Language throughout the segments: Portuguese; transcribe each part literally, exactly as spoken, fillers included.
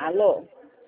Alô?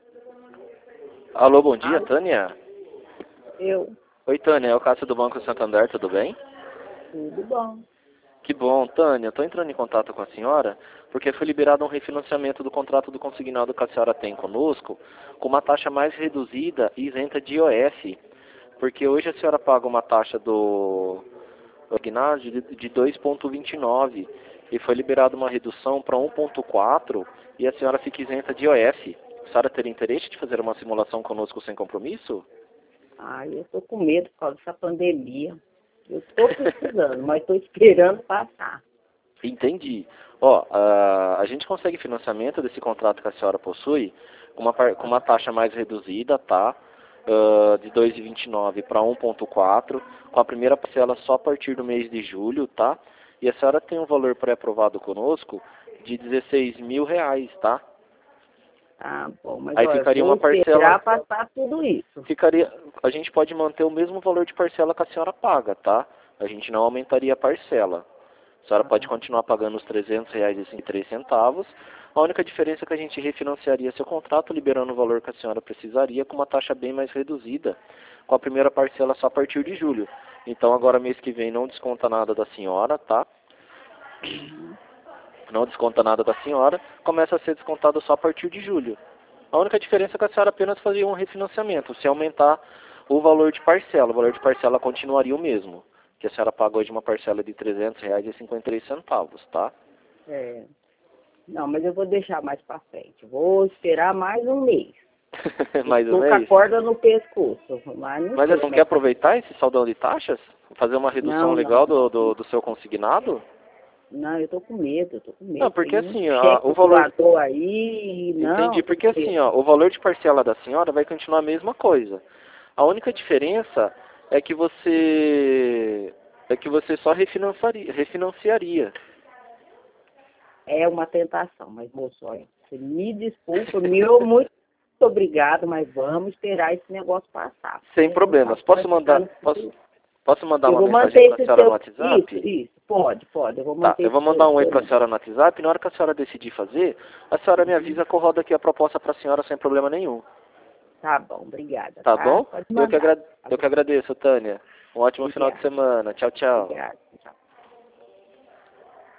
Alô, bom dia, Alô? Tânia? Eu? Oi, Tânia, é o Cássio do Banco Santander, tudo bem? Tudo bom. Que bom, Tânia, estou entrando em contato com a senhora porque foi liberado um refinanciamento do contrato do consignado que a senhora tem conosco com uma taxa mais reduzida e isenta de I O F, porque hoje a senhora paga uma taxa do consignado de de dois vírgula vinte e nove e foi liberada uma redução para um vírgula quatro e a senhora fica isenta de I O F. A senhora teria interesse de fazer uma simulação conosco sem compromisso? Ai, eu tô com medo por causa dessa pandemia. Eu tô precisando, mas tô esperando passar. Entendi. Ó, a, a gente consegue financiamento desse contrato que a senhora possui com uma, par- com uma taxa mais reduzida, tá? Ah, de dois vírgula vinte e nove para um vírgula quatro, com a primeira parcela só a partir do mês de julho, tá? E a senhora tem um valor pré-aprovado conosco de dezesseis mil reais, tá? Tá bom, mas Aí olha, eu ficaria vou uma parcela, esperar passar tudo isso. ficaria, a gente pode manter o mesmo valor de parcela que a senhora paga, tá? A gente não aumentaria a parcela. A senhora pode Ah, continuar pagando os trezentos reais e três centavos. A única diferença é que a gente refinanciaria seu contrato, liberando o valor que a senhora precisaria, com uma taxa bem mais reduzida, com a primeira parcela só a partir de julho. Então agora mês que vem não desconta nada da senhora, tá? uhum. Não desconta nada da senhora, começa a ser descontado só a partir de julho. A única diferença é que a senhora apenas fazia um refinanciamento. Se aumentar o valor de parcela, o valor de parcela continuaria o mesmo. Que a senhora paga hoje uma parcela de trezentos reais e cinquenta e três centavos, tá? É. Não, mas eu vou deixar mais pra frente. Vou esperar mais um mês. Mais um Estou com a mês. corda no pescoço, mas não Mas sei você não como quer é que... aproveitar esse saldão de taxas? Fazer uma redução Não, não, legal do, não. do, do seu consignado? Não, eu tô com medo, eu tô com Não, medo. porque Tem muito assim, ó, cheque o valor... voador aí, não, Entendi, tô porque com assim, medo. ó, o valor de parcela da senhora vai continuar a mesma coisa. A única diferença é que você é que você só refinanciaria, refinanciaria. É uma tentação, mas moço, olha, você me desculpa, meu muito obrigado, mas vamos esperar esse negócio passar. Sem Porque não problemas. tá Posso mandar, ficando... posso, posso mandar Eu uma vou mensagem manter para a esse senhora no seu... Isso, WhatsApp? isso, pode, pode, eu vou Tá, manter eu vou esse mandar seu... um oi seu... para a senhora no WhatsApp. Na hora que a senhora decidir fazer, a senhora me Uhum. avisa que eu rodo aqui a proposta para a senhora sem problema nenhum. Tá bom, obrigada, Tá tá? bom? Pode Eu que, mandar. agra... Tá eu bom, que agradeço, Tânia. Um ótimo final de obrigada, semana. Tchau, tchau. obrigada. Tchau.